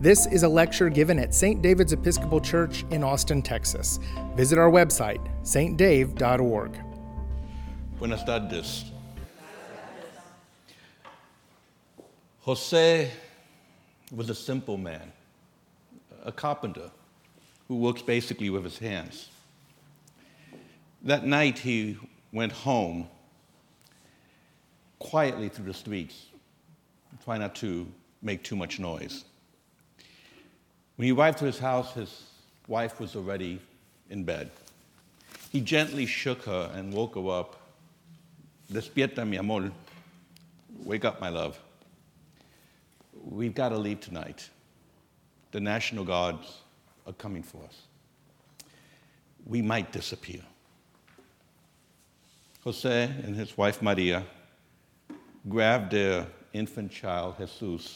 This is a lecture given at St. David's Episcopal Church in Austin, Texas. Visit our website, stdave.org. Buenas tardes. Jose was a simple man, a carpenter who works basically with his hands. That night he went home quietly through the streets, trying not to make too much noise. When he arrived to his house, his wife was already in bed. He gently shook her and woke her up. Despierta, mi amor. Wake up, my love. We've got to leave tonight. The National Guards are coming for us. We might disappear. Jose and his wife Maria grabbed their infant child, Jesus,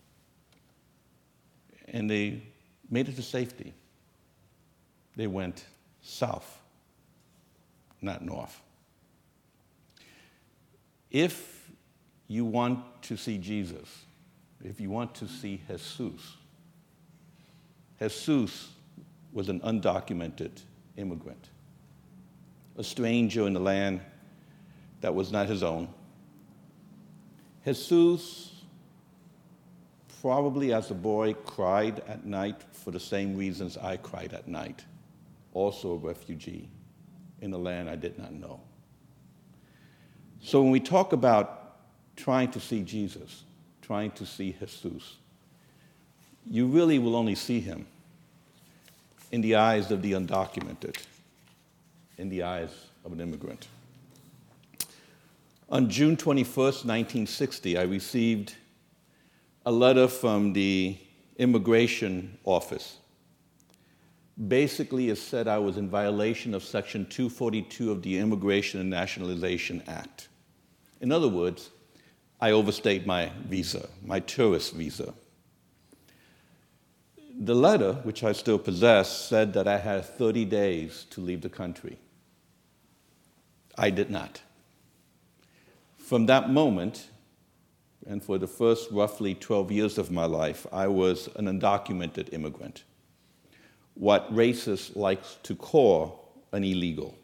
and they made it to safety. They went south, not north. If you want to see Jesus, if you want to see Jesus was an undocumented immigrant, a stranger in the land that was not his own. Jesus, probably as a boy, cried at night for the same reasons I cried at night, also a refugee in a land I did not know. So when we talk about trying to see Jesus, trying to see Jesus, you really will only see him in the eyes of the undocumented, in the eyes of an immigrant. On June 21st, 1960, I received a letter from the immigration office. Basically, it said I was in violation of Section 242 of the Immigration and Nationalization Act. In other words, I overstayed my visa, my tourist visa. The letter, which I still possess, said that I had 30 days to leave the country. I did not. From that moment, and for the first roughly 12 years of my life, I was an undocumented immigrant, what racists like to call an illegal.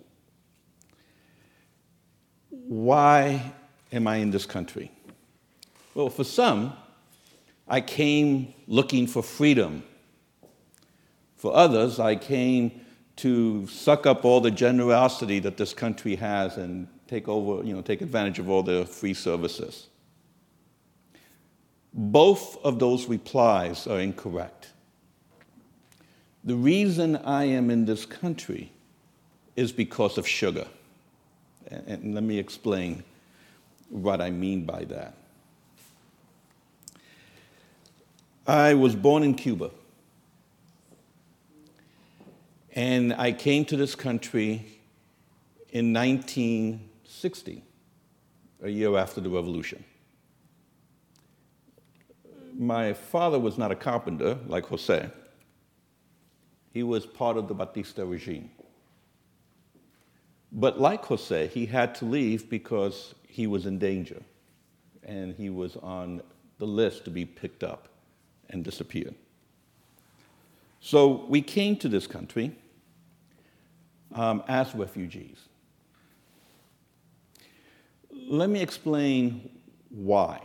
Why am I in this country? Well, for some, I came looking for freedom. For others, I came to suck up all the generosity that this country has and take advantage of all the free services. Both of those replies are incorrect. The reason I am in this country is because of sugar. And let me explain what I mean by that. I was born in Cuba. And I came to this country in 1960, a year after the revolution. My father was not a carpenter like Jose. He was part of the Batista regime. But like Jose, he had to leave because he was in danger, and he was on the list to be picked up and disappeared. So we came to this country as refugees. Let me explain why.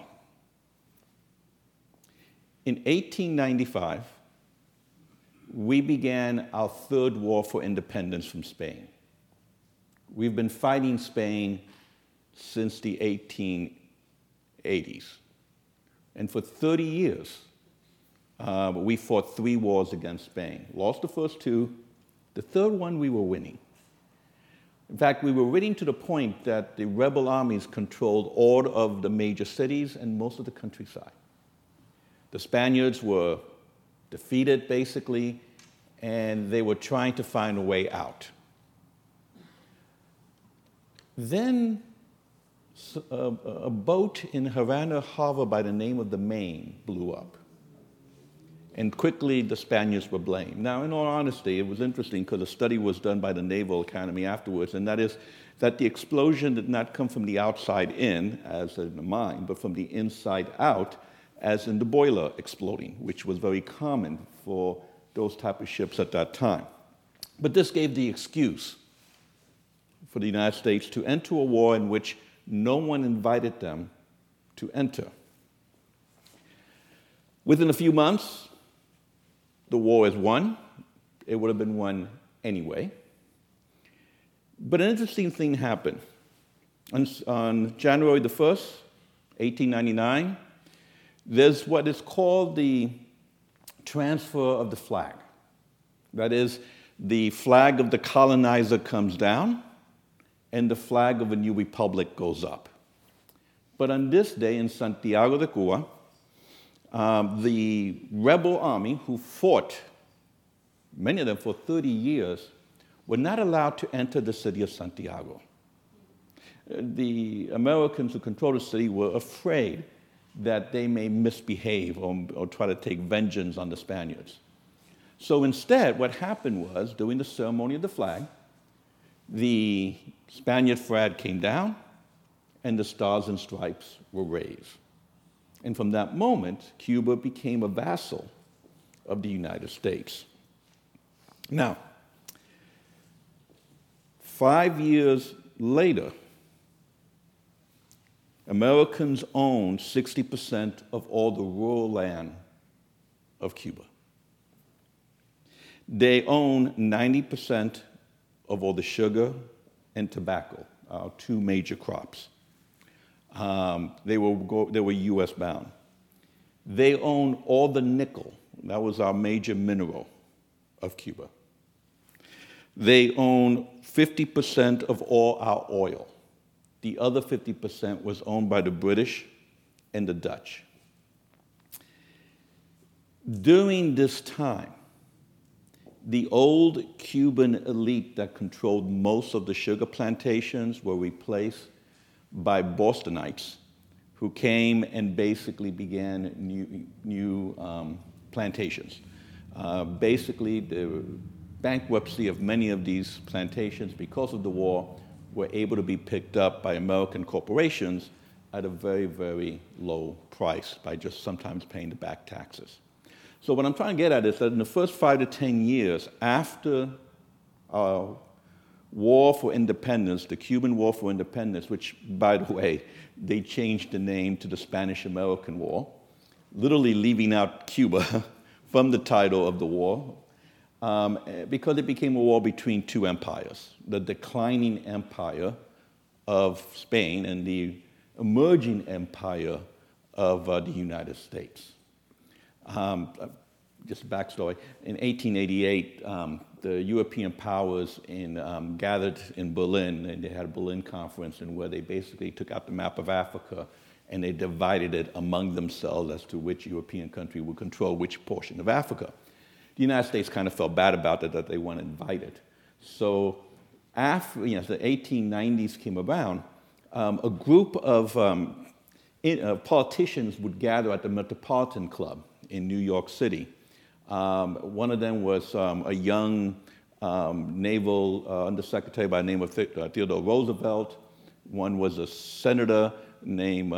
In 1895, we began our third war for independence from Spain. We've been fighting Spain since the 1880s. And for 30 years, we fought 3 wars against Spain. Lost the first 2. The third one, we were winning. In fact, we were winning to the point that the rebel armies controlled all of the major cities and most of the countryside. The Spaniards were defeated, basically, and they were trying to find a way out. Then a boat in Havana Harbor by the name of the Maine blew up. And quickly, the Spaniards were blamed. Now, in all honesty, it was interesting because a study was done by the Naval Academy afterwards, and that is that the explosion did not come from the outside in, as in the mine, but from the inside out, as in the boiler exploding, which was very common for those type of ships at that time. But this gave the excuse for the United States to enter a war in which no one invited them to enter. Within a few months, the war is won. It would have been won anyway. But an interesting thing happened. On January the 1st, 1899, there's what is called the transfer of the flag. That is, the flag of the colonizer comes down, and the flag of a new republic goes up. But on this day in Santiago de Cuba, the rebel army who fought, many of them for 30 years, were not allowed to enter the city of Santiago. The Americans who controlled the city were afraid that they may misbehave or try to take vengeance on the Spaniards. So instead, what happened was, during the ceremony of the flag, the Spaniard flag came down and the stars and stripes were raised. And from that moment, Cuba became a vassal of the United States. Now, 5 years later, Americans owned 60% of all the rural land of Cuba. They own 90% of all the sugar and tobacco, our two major crops. They were U.S. bound. They own all the nickel. That was our major mineral of Cuba. They own 50% of all our oil. The other 50% was owned by the British and the Dutch. During this time, the old Cuban elite that controlled most of the sugar plantations were replaced by Bostonites who came and basically began new plantations. Basically, the bankruptcy of many of these plantations because of the war were able to be picked up by American corporations at a very, very low price by just sometimes paying the back taxes. So what I'm trying to get at is that in the first 5 to 10 years after our War for Independence, the Cuban War for Independence, which, by the way, they changed the name to the Spanish-American War, literally leaving out Cuba from the title of the war, because it became a war between two empires, the declining empire of Spain and the emerging empire of the United States. Just a backstory. In 1888, the European powers gathered in Berlin, and they had a Berlin conference where they basically took out the map of Africa and they divided it among themselves as to which European country would control which portion of Africa. The United States kind of felt bad about it, that they weren't invited. So after the 1890s came around, a group of politicians would gather at the Metropolitan Club in New York City. One of them was a young naval undersecretary by the name of Theodore Roosevelt. One was a senator named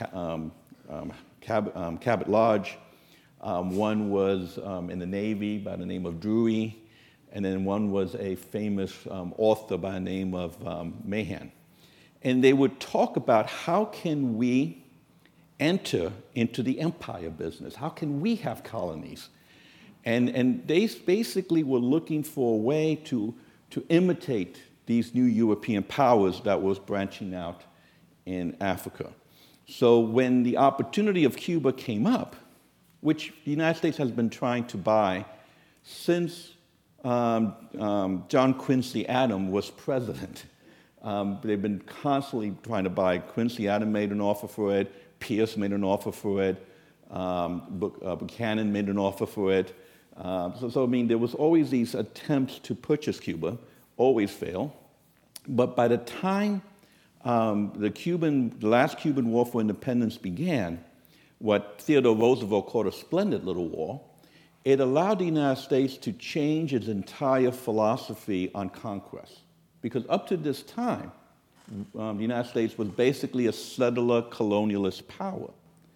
Cabot Lodge. One was in the Navy by the name of Drury. And then one was a famous author by the name of Mahan. And they would talk about how can we enter into the empire business? How can we have colonies? And they basically were looking for a way to imitate these new European powers that was branching out in Africa. So when the opportunity of Cuba came up, which the United States has been trying to buy since John Quincy Adams was president. They've been constantly trying to buy. Quincy Adams made an offer for it. Pierce made an offer for it. Buchanan made an offer for it. So I mean, there was always these attempts to purchase Cuba, always fail. But by the time the last Cuban War for Independence began, what Theodore Roosevelt called a splendid little war, it allowed the United States to change its entire philosophy on conquest. Because up to this time, the United States was basically a settler colonialist power.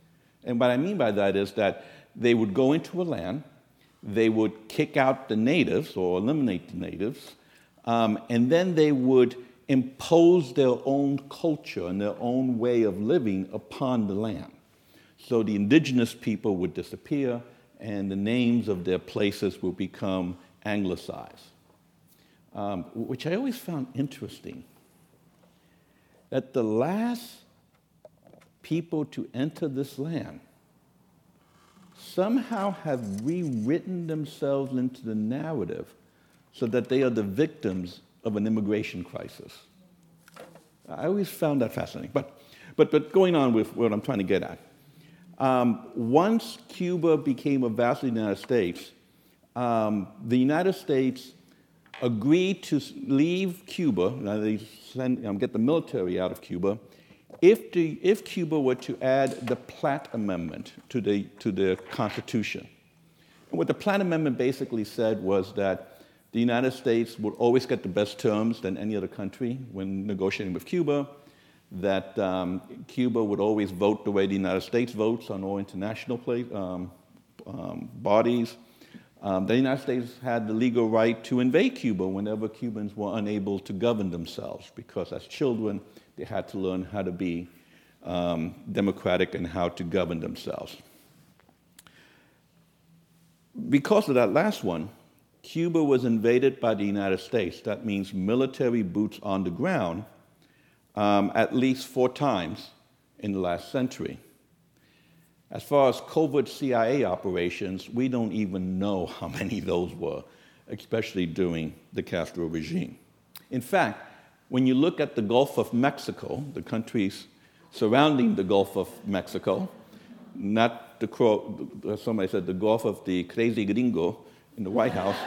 And what I mean by that is that they would go into a land, they would kick out the natives or eliminate the natives, and then they would impose their own culture and their own way of living upon the land. So the indigenous people would disappear, and the names of their places would become anglicized, which I always found interesting. That the last people to enter this land somehow have rewritten themselves into the narrative so that they are the victims of an immigration crisis. I always found that fascinating. But going on with what I'm trying to get at, once Cuba became a vassal of the United States, the United States agreed to leave Cuba, get the military out of Cuba, if Cuba were to add the Platt Amendment to the Constitution. And what the Platt Amendment basically said was that the United States would always get the best terms than any other country when negotiating with Cuba, that Cuba would always vote the way the United States votes on all international bodies. The United States had the legal right to invade Cuba whenever Cubans were unable to govern themselves, because as children, they had to learn how to be democratic and how to govern themselves. Because of that last one, Cuba was invaded by the United States. That means military boots on the ground at least 4 times in the last century. As far as covert CIA operations, we don't even know how many those were, especially during the Castro regime. In fact, when you look at the Gulf of Mexico, the countries surrounding the Gulf of Mexico, not the, somebody said the Gulf of the crazy gringo in the White House,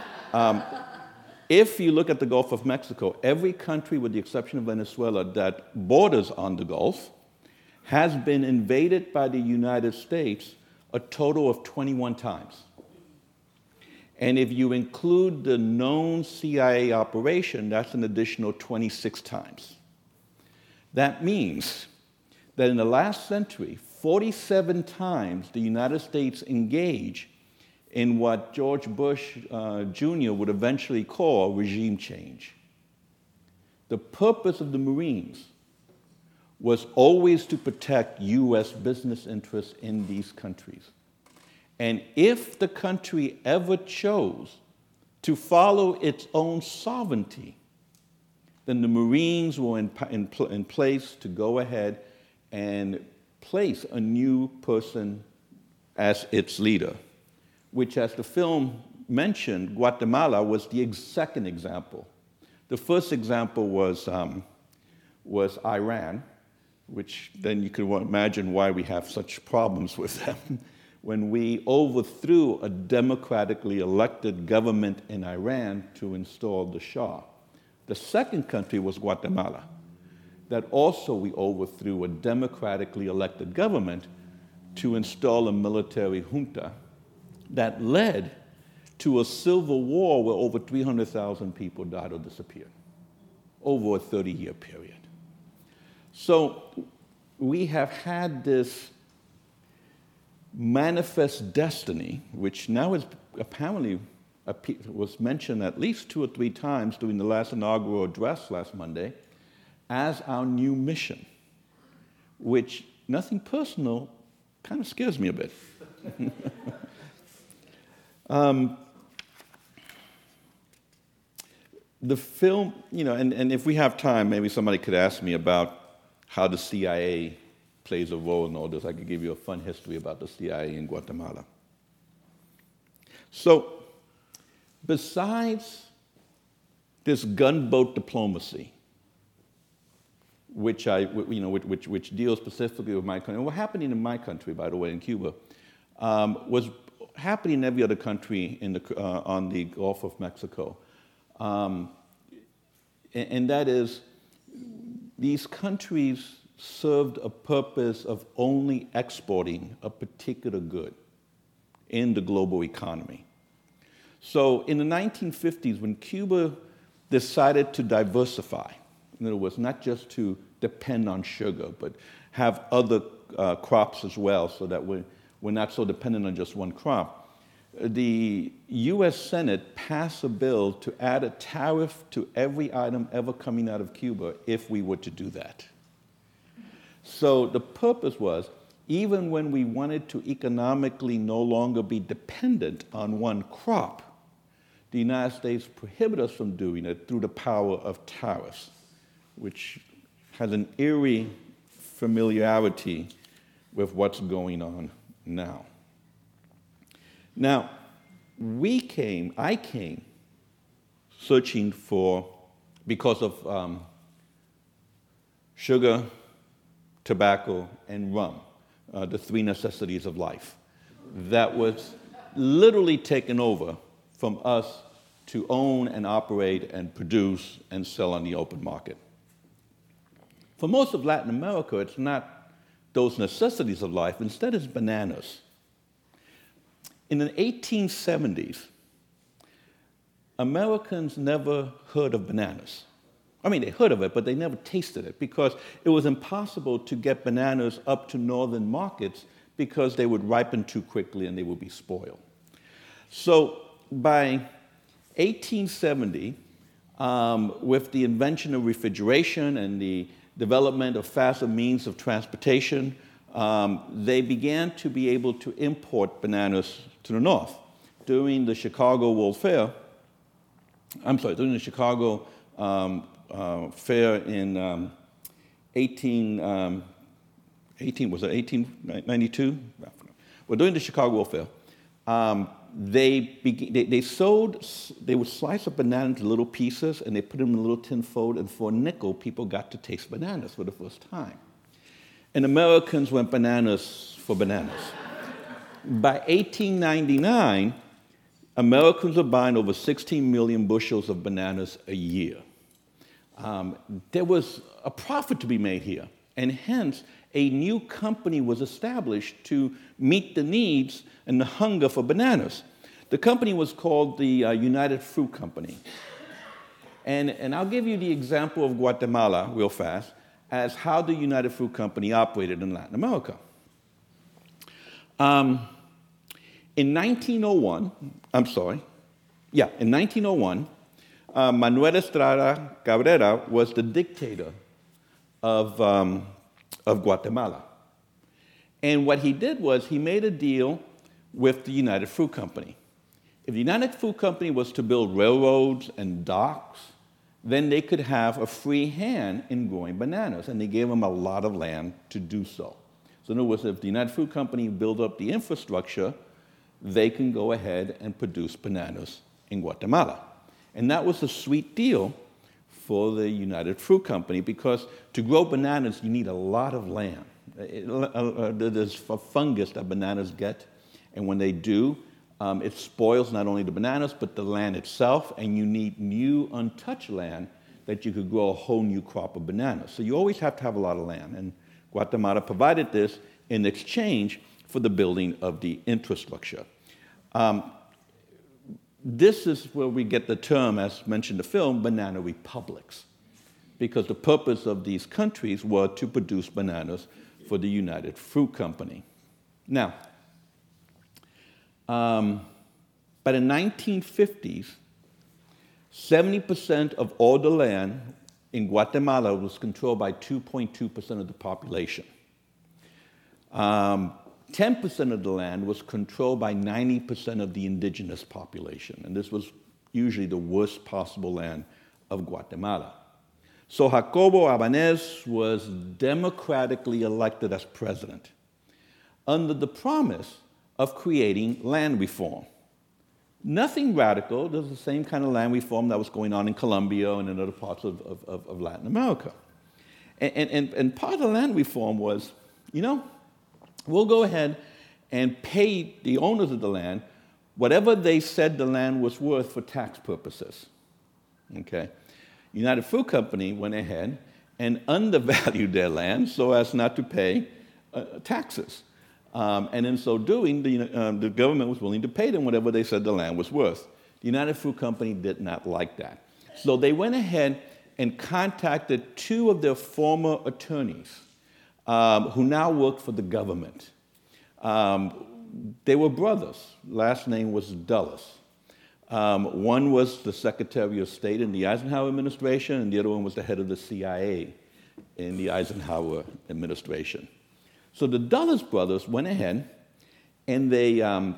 if you look at the Gulf of Mexico, every country with the exception of Venezuela that borders on the Gulf has been invaded by the United States a total of 21 times. And if you include the known CIA operation, that's an additional 26 times. That means that in the last century, 47 times the United States engaged in what George Bush Jr. would eventually call regime change. The purpose of the Marines was always to protect U.S. business interests in these countries. And if the country ever chose to follow its own sovereignty, then the Marines were in place to go ahead and place a new person as its leader, which, as the film mentioned, Guatemala was the second example. The first example was Iran, which then you could imagine why we have such problems with them, when we overthrew a democratically elected government in Iran to install the Shah. The second country was Guatemala, that also we overthrew a democratically elected government to install a military junta that led to a civil war where over 300,000 people died or disappeared over a 30-year period. So we have had this manifest destiny, which now is apparently was mentioned at least 2 or 3 times during the last inaugural address last Monday, as our new mission, which, nothing personal, kind of scares me a bit. The film, and if we have time, maybe somebody could ask me about how the CIA plays a role in all this. I could give you a fun history about the CIA in Guatemala. So, besides this gunboat diplomacy, which deals specifically with my country, and what happening in my country, by the way, in Cuba, was happening in every other country on the Gulf of Mexico, and that is, these countries served a purpose of only exporting a particular good in the global economy. So in the 1950s, when Cuba decided to diversify, in other words, not just to depend on sugar, but have other crops as well, so that we're not so dependent on just one crop. The U.S. Senate passed a bill to add a tariff to every item ever coming out of Cuba if we were to do that. So the purpose was, even when we wanted to economically no longer be dependent on one crop, the United States prohibited us from doing it through the power of tariffs, which has an eerie familiarity with what's going on now. Now, I came searching because of sugar, tobacco, and rum, the three necessities of life, that was literally taken over from us to own and operate and produce and sell on the open market. For most of Latin America, it's not those necessities of life. Instead, it's bananas. In the 1870s, Americans never heard of bananas. I mean, they heard of it, but they never tasted it because it was impossible to get bananas up to northern markets because they would ripen too quickly and they would be spoiled. So by 1870, with the invention of refrigeration and the development of faster means of transportation, they began to be able to import bananas to the north. During the Chicago Fair in 1892? Well, during the Chicago World Fair, they would slice a banana into little pieces and they put them in a little tin foil, and for a nickel, people got to taste bananas for the first time. And Americans went bananas for bananas. By 1899, Americans were buying over 16 million bushels of bananas a year. There was a profit to be made here, and hence a new company was established to meet the needs and the hunger for bananas. The company was called the United Fruit Company. And I'll give you the example of Guatemala real fast as how the United Fruit Company operated in Latin America. In 1901, Manuel Estrada Cabrera was the dictator of Guatemala. And what he did was he made a deal with the United Fruit Company. If the United Fruit Company was to build railroads and docks, then they could have a free hand in growing bananas, and they gave them a lot of land to do so. So in other words, if the United Fruit Company built up the infrastructure, they can go ahead and produce bananas in Guatemala. And that was a sweet deal for the United Fruit Company because to grow bananas, you need a lot of land. There's a fungus that bananas get, and when they do, it spoils not only the bananas, but the land itself, and you need new, untouched land that you could grow a whole new crop of bananas. So you always have to have a lot of land, and Guatemala provided this in exchange for the building of the infrastructure. This is where we get the term, as mentioned in the film, banana republics, because the purpose of these countries were to produce bananas for the United Fruit Company. Now, by the 1950s, 70% of all the land in Guatemala was controlled by 2.2% of the population. 10% of the land was controlled by 90% of the indigenous population, and this was usually the worst possible land of Guatemala. So Jacobo Arbenez was democratically elected as president under the promise of creating land reform. Nothing radical. There's the same kind of land reform that was going on in Colombia and in other parts of Latin America. And part of the land reform was, we'll go ahead and pay the owners of the land whatever they said the land was worth for tax purposes. Okay? United Fruit Company went ahead and undervalued their land so as not to pay taxes. And in so doing, the government was willing to pay them whatever they said the land was worth. The United Fruit Company did not like that. So they went ahead and contacted two of their former attorneys, who now worked for the government. They were brothers. Last name was Dulles. One was the Secretary of State in the Eisenhower administration, and the other one was the head of the CIA in the Eisenhower administration. So the Dulles brothers went ahead and they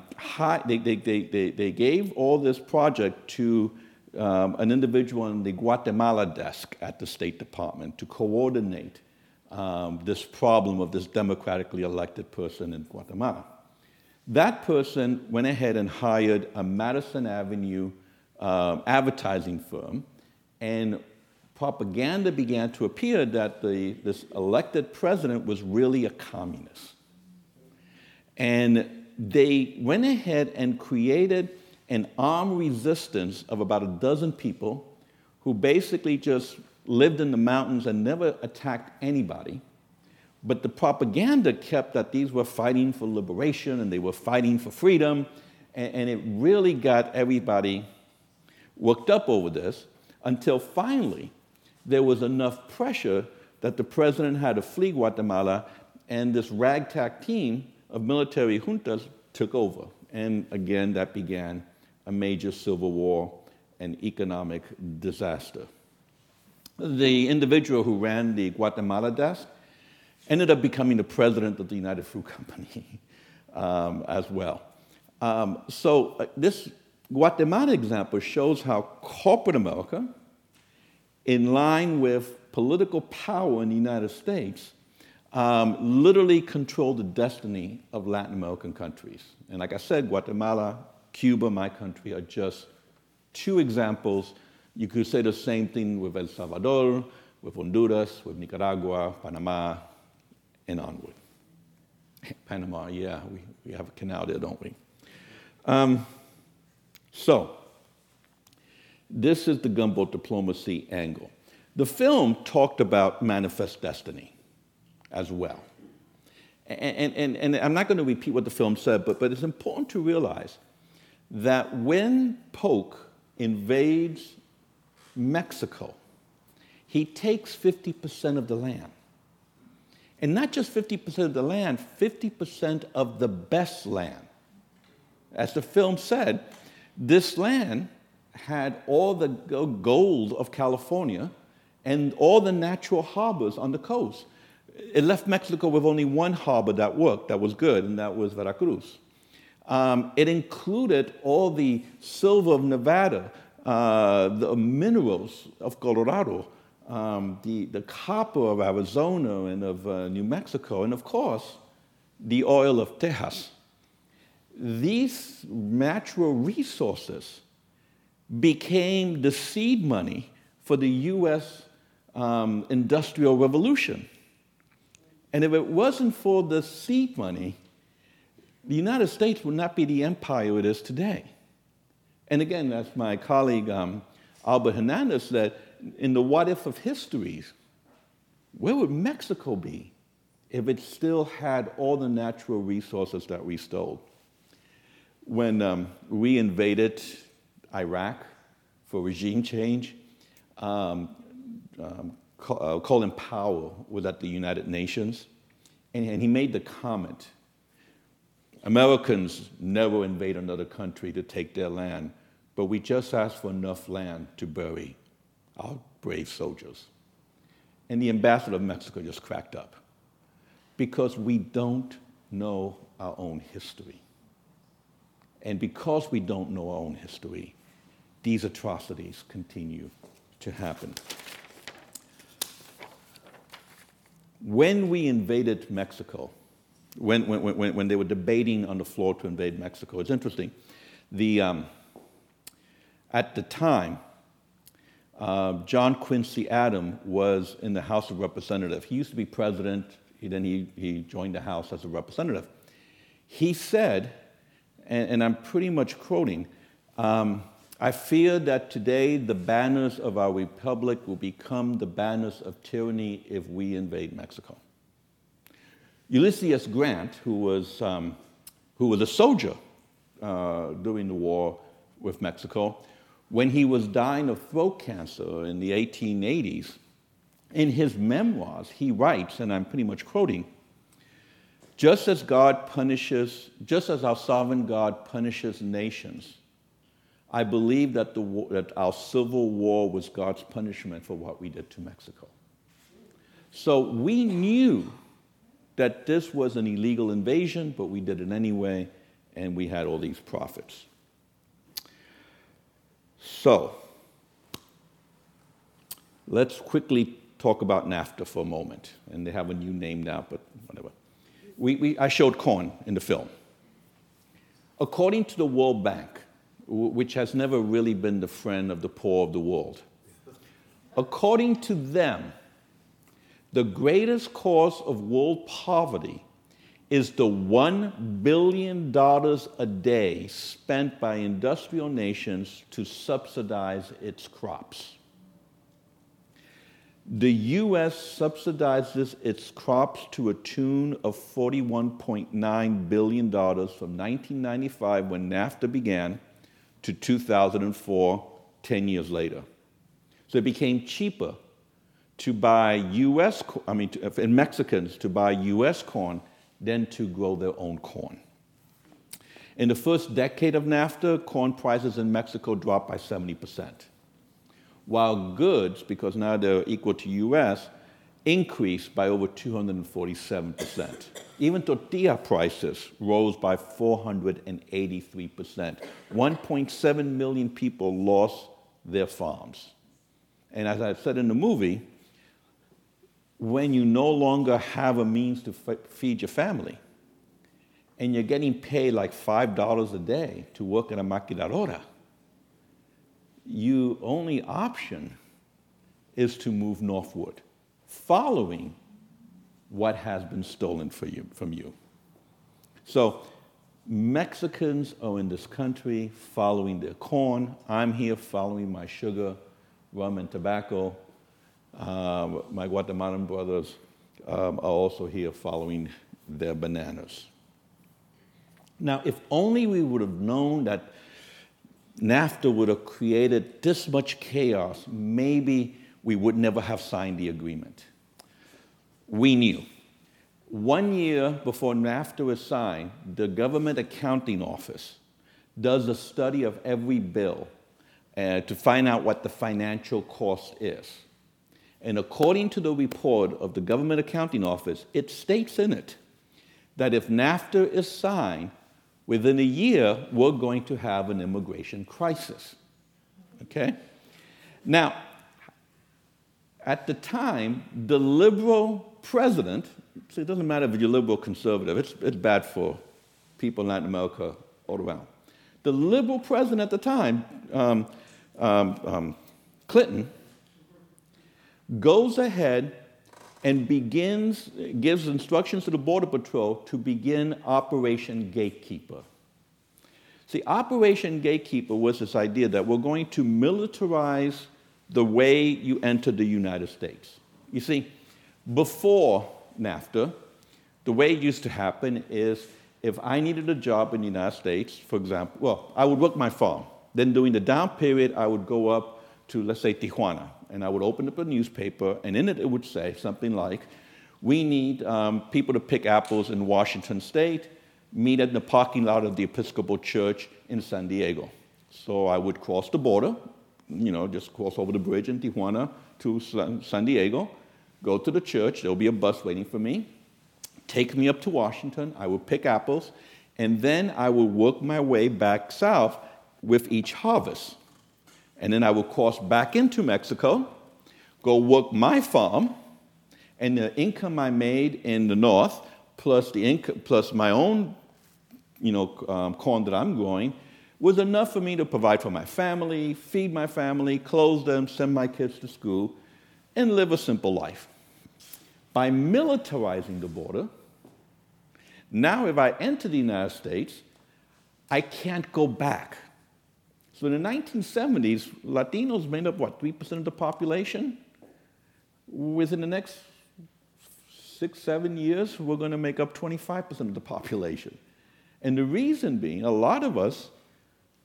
gave all this project to an individual on the Guatemala desk at the State Department to coordinate this problem of this democratically elected person in Guatemala. That person went ahead and hired a Madison Avenue advertising firm, and propaganda began to appear that this elected president was really a communist. And they went ahead and created an armed resistance of about a dozen people who basically just lived in the mountains and never attacked anybody. But the propaganda kept that these were fighting for liberation and they were fighting for freedom, and it really got everybody worked up over this until finally there was enough pressure that the president had to flee Guatemala, and this ragtag team of military juntas took over. And again, that began a major civil war and economic disaster. The individual who ran the Guatemala desk ended up becoming the president of the United Fruit Company as well. So this Guatemala example shows how corporate America, in line with political power in the United States, literally controlled the destiny of Latin American countries. And like I said, Guatemala, Cuba, my country, are just two examples. You could say the same thing with El Salvador, with Honduras, with Nicaragua, Panama, and onward. Panama, yeah, we have a canal there, don't we? So, this is the gunboat diplomacy angle. The film talked about manifest destiny as well. And I'm not going to repeat what the film said, but it's important to realize that when Polk invades Mexico, he takes 50% of the land. And not just 50% of the land, 50% of the best land. As the film said, this land had all the gold of California and all the natural harbors on the coast. It left Mexico with only one harbor that worked, that was good, and that was Veracruz. It included all the silver of Nevada, the minerals of Colorado, the copper of Arizona and of New Mexico, and of course, the oil of Texas. These natural resources became the seed money for the U.S. Industrial Revolution. And if it wasn't for the seed money, the United States would not be the empire it is today. And again, as my colleague Albert Hernandez said, in the what if of histories, where would Mexico be if it still had all the natural resources that we stole? When we invaded Iraq for regime change, Colin Powell was at the United Nations, and he made the comment, Americans never invade another country to take their land, but we just ask for enough land to bury our brave soldiers. And the ambassador of Mexico just cracked up because we don't know our own history. And because we don't know our own history, these atrocities continue to happen. When we invaded Mexico, when they were debating on the floor to invade Mexico, it's interesting. At the time, John Quincy Adams was in the House of Representatives. He used to be president, then he joined the House as a representative. He said, and I'm pretty much quoting, I fear that today the banners of our republic will become the banners of tyranny if we invade Mexico. Ulysses S. Grant, who was a soldier during the war with Mexico, when he was dying of throat cancer in the 1880s, In his memoirs, he writes, and I'm pretty much quoting, just as our sovereign God punishes nations, I believe that our civil war was God's punishment for what we did to Mexico. So we knew that this was an illegal invasion, but we did it anyway, and we had all these profits. So let's quickly talk about NAFTA for a moment. And they have a new name now, but whatever. I showed corn in the film. According to the World Bank, which has never really been the friend of the poor of the world, according to them, the greatest cause of world poverty is the $1 billion a day spent by industrial nations to subsidize its crops. The U.S. subsidizes its crops to a tune of $41.9 billion from 1995, when NAFTA began, to 2004, 10 years later. So it became cheaper to buy Mexicans to buy U.S. corn than to grow their own corn. In the first decade of NAFTA, corn prices in Mexico dropped by 70%, while goods, because now they're equal to U.S., increased by over 247%. Even tortilla prices rose by 483%. 1.7 million people lost their farms. And as I said in the movie, when you no longer have a means to feed your family, and you're getting paid like $5 a day to work at a maquiladora, your only option is to move northward, following what has been stolen from you. So Mexicans are in this country following their corn. I'm here following my sugar, rum, and tobacco. My Guatemalan brothers are also here following their bananas. Now, if only we would have known that NAFTA would have created this much chaos, maybe we would never have signed the agreement. We knew. 1 year before NAFTA is signed, the Government Accounting Office does a study of every bill to find out what the financial cost is. And according to the report of the Government Accounting Office, it states in it that if NAFTA is signed, within a year, we're going to have an immigration crisis. Okay? Now, at the time, the liberal president, so it doesn't matter if you're liberal or conservative, it's bad for people in Latin America all around. The liberal president at the time, Clinton, goes ahead and gives instructions to the Border Patrol to begin Operation Gatekeeper. See, Operation Gatekeeper was this idea that we're going to militarize the way you enter the United States. You see, before NAFTA, the way it used to happen is if I needed a job in the United States, for example, I would work my farm. Then during the down period, I would go up to, let's say, Tijuana, and I would open up a newspaper, and in it would say something like, we need people to pick apples in Washington State, meet in the parking lot of the Episcopal Church in San Diego. So I would cross the border, just cross over the bridge in Tijuana to San Diego, go to the church, there'll be a bus waiting for me, take me up to Washington, I would pick apples, and then I would work my way back south with each harvest. And then I would cross back into Mexico, go work my farm, and the income I made in the north, plus my own, corn that I'm growing, was enough for me to provide for my family, feed my family, clothe them, send my kids to school, and live a simple life. By militarizing the border, now if I enter the United States, I can't go back. So in the 1970s, Latinos made up, 3% of the population? Within the next 6-7 years, we're going to make up 25% of the population. And the reason being, a lot of us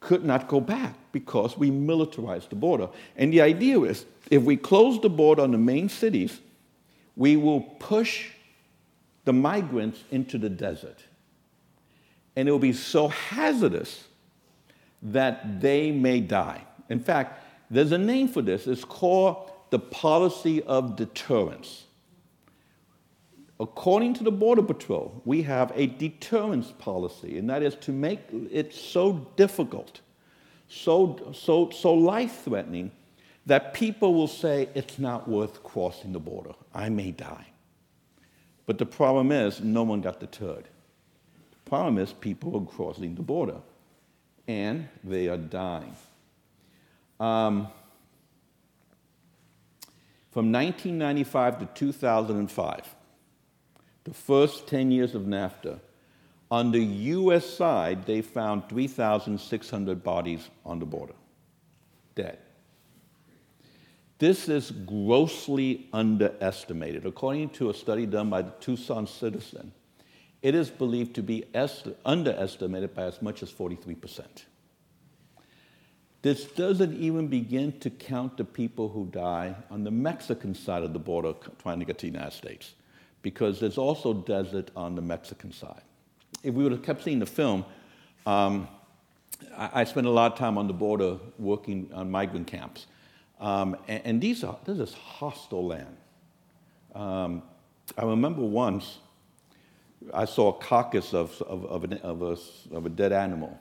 could not go back because we militarized the border. And the idea is, if we close the border on the main cities, we will push the migrants into the desert. And it will be so hazardous that they may die. In fact, there's a name for this. It's called the policy of deterrence. According to the Border Patrol, we have a deterrence policy, and that is to make it so difficult, so life-threatening, that people will say, it's not worth crossing the border. I may die. But the problem is, no one got deterred. The problem is, people are crossing the border, and they are dying. From 1995 to 2005, the first 10 years of NAFTA, on the U.S. side, they found 3,600 bodies on the border, dead. This is grossly underestimated. According to a study done by the Tucson Citizen, it is believed to be underestimated by as much as 43%. This doesn't even begin to count the people who die on the Mexican side of the border trying to get to the United States, because there's also desert on the Mexican side. If we would have kept seeing the film, I spent a lot of time on the border working on migrant camps. And this is hostile land. I remember once I saw a carcass of a dead animal.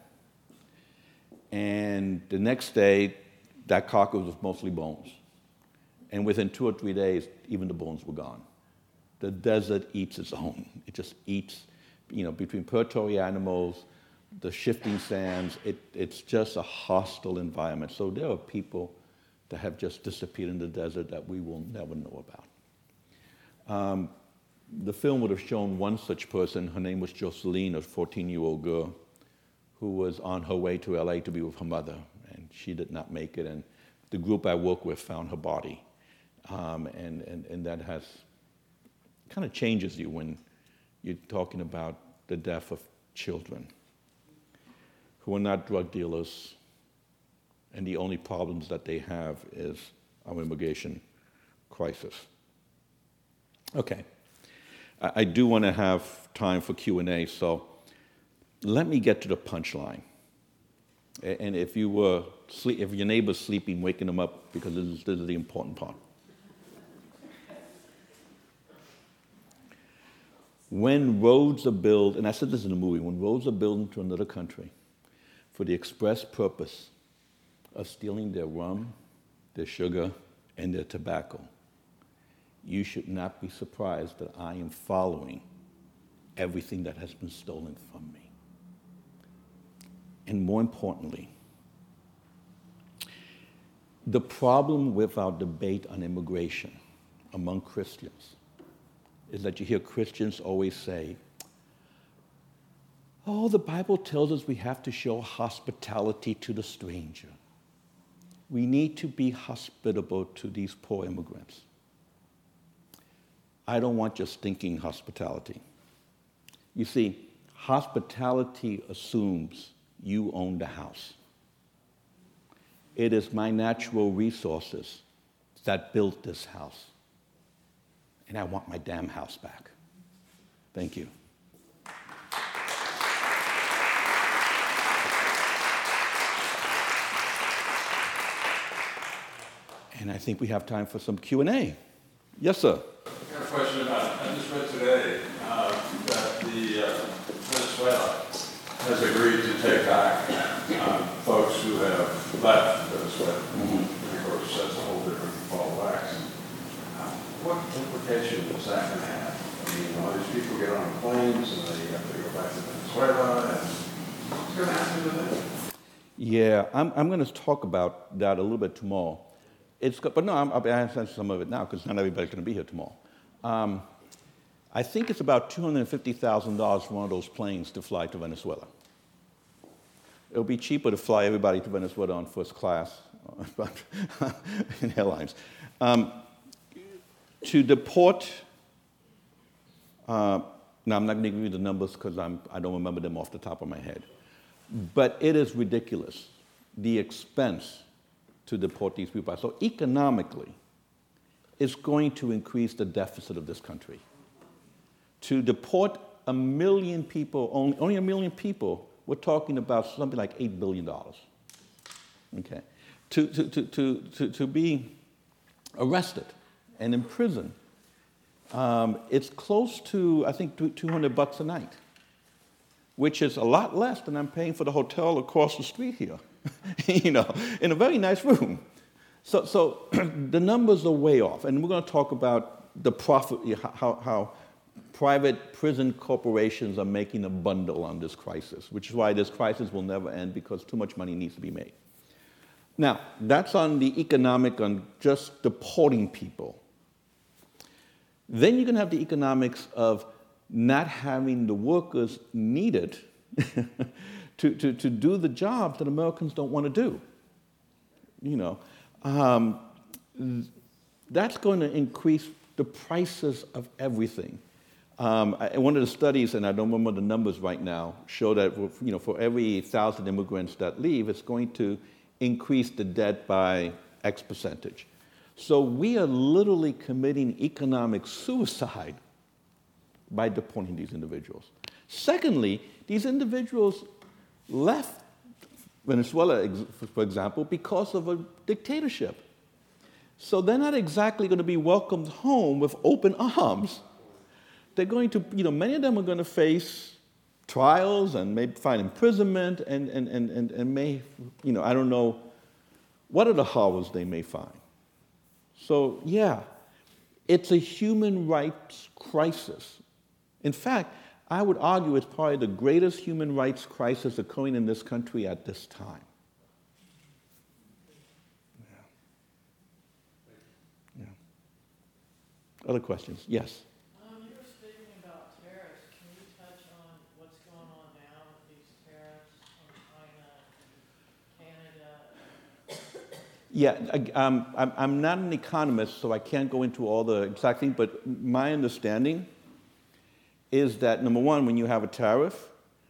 And the next day, that carcass was mostly bones. And within 2 or 3 days, even the bones were gone. The desert eats its own. It just eats, between predatory animals, the shifting sands, it's just a hostile environment. So there are people that have just disappeared in the desert that we will never know about. The film would have shown one such person. Her name was Jocelyn, a 14-year-old girl who was on her way to LA to be with her mother, and she did not make it. And the group I work with found her body. And that has kind of changes you when you're talking about the death of children who are not drug dealers, and the only problems that they have is our immigration crisis. Okay, I do want to have time for Q&A, so let me get to the punchline. And if your neighbor's sleeping, waking them up, because this is the important part. When roads are built, and I said this in the movie, when roads are built into another country for the express purpose of stealing their rum, their sugar, and their tobacco, you should not be surprised that I am following everything that has been stolen from me. And more importantly, the problem with our debate on immigration among Christians is that you hear Christians always say, oh, the Bible tells us we have to show hospitality to the stranger. We need to be hospitable to these poor immigrants. I don't want just thinking hospitality. You see, hospitality assumes you own the house. It is my natural resources that built this house. And I want my damn house back. Thank you. And I think we have time for some Q&A. Yes, sir. I got a question about, I just read today that Venezuela has agreed to take back folks who have left Venezuela. Mm-hmm. Of course, that's a whole different ball of wax. What implication does that going to have? I mean, all these people get on planes and they have to go back to Venezuela, and what's going to happen to them? Yeah, I'm going to talk about that a little bit tomorrow. But no, I'll answer some of it now because not everybody's going to be here tomorrow. I think it's about $250,000 for one of those planes to fly to Venezuela. It'll be cheaper to fly everybody to Venezuela on first class in airlines. To deport, now I'm not going to give you the numbers because I don't remember them off the top of my head. But it is ridiculous, the expense to deport these people. So economically, it's going to increase the deficit of this country. To deport 1 million people, only 1 million people, we're talking about something like $8 billion. Okay. To be arrested and imprisoned, it's close to, I think, $200 a night, which is a lot less than I'm paying for the hotel across the street here, in a very nice room. So the numbers are way off, and we're going to talk about the profit, how private prison corporations are making a bundle on this crisis, which is why this crisis will never end, because too much money needs to be made. Now, that's on the economic, on just deporting people. Then you're going to have the economics of not having the workers needed to do the jobs that Americans don't want to do. That's going to increase the prices of everything. One of the studies, and I don't remember the numbers right now, show that for every 1,000 immigrants that leave, it's going to increase the debt by X percentage. So we are literally committing economic suicide by deporting these individuals. Secondly, these individuals left Venezuela, for example, because of a dictatorship. So they're not exactly going to be welcomed home with open arms. They're going to, many of them are going to face trials and maybe find imprisonment and may, I don't know what are the horrors they may find. So, yeah, it's a human rights crisis. In fact, I would argue it's probably the greatest human rights crisis occurring in this country at this time. Yeah. Other questions? Yes? You were speaking about tariffs. Can you touch on what's going on now with these tariffs on China, Canada? Yeah, I'm not an economist, so I can't go into all the exact things, but my understanding is that, number one, when you have a tariff,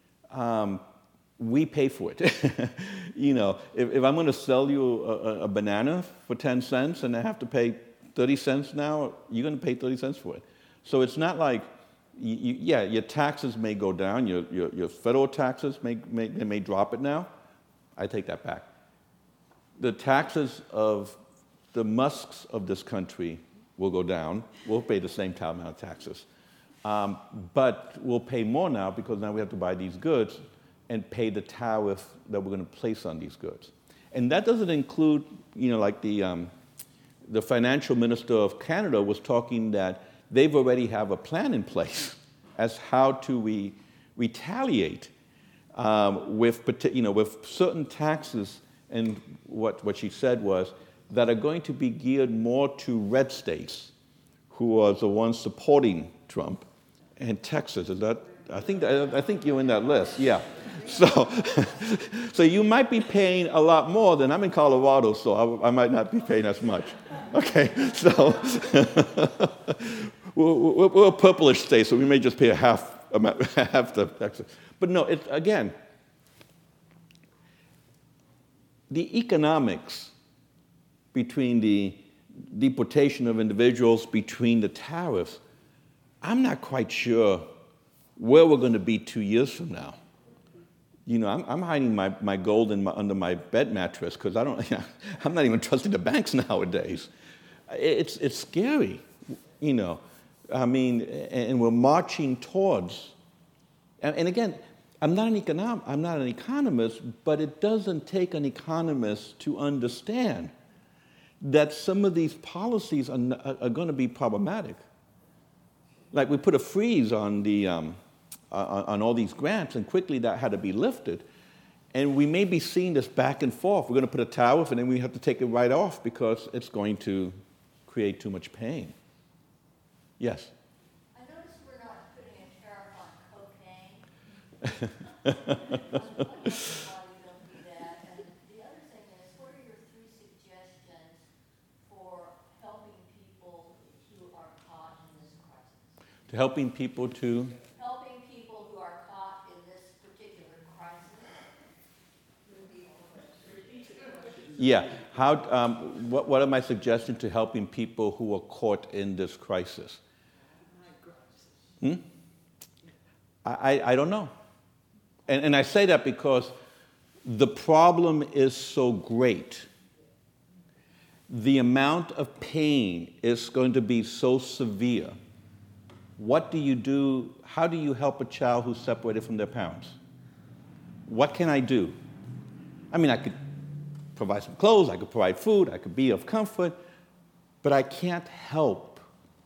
we pay for it. If I'm going to sell you a banana for 10 cents and I have to pay 30 cents now, you're going to pay 30 cents for it. So it's not like, your taxes may go down, your federal taxes may drop it now. I take that back. The taxes of the Musks of this country will go down. We'll pay the same amount of taxes. But we'll pay more now because now we have to buy these goods and pay the tariff that we're going to place on these goods. And that doesn't include, like the financial minister of Canada was talking that they've already have a plan in place as how to retaliate with certain taxes. And what she said was that are going to be geared more to red states who are the ones supporting Trump, and Texas. Is that? I think you're in that list. Yeah. So you might be paying a lot more than I'm in Colorado, so I might not be paying as much. Okay. So we're a purplish state, so we may just pay half the Texas. But no, again, the economics between the deportation of individuals, between the tariffs, I'm not quite sure where we're going to be 2 years from now. I'm hiding my gold under my bed mattress because I'm not even trusting the banks nowadays. It's scary, I mean, and we're marching towards. And again, I'm not an economist, but it doesn't take an economist to understand that some of these policies are going to be problematic. Like we put a freeze on on all these grants, and quickly that had to be lifted. And we may be seeing this back and forth. We're going to put a tariff, and then we have to take it right off because it's going to create too much pain. Yes? I noticed we're not putting a tariff on cocaine. Why we don't do that. And the other thing is, what are your 3 suggestions for helping people who are caught in this crisis? Helping people to... Helping people who are caught in this particular crisis. Yeah. How? What are my suggestions to helping people who are caught in this crisis? I don't know. And I say that because the problem is so great. The amount of pain is going to be so severe. What do you do? How do you help a child who's separated from their parents? What can I do? I mean, I could provide some clothes, I could provide food, I could be of comfort, but I can't help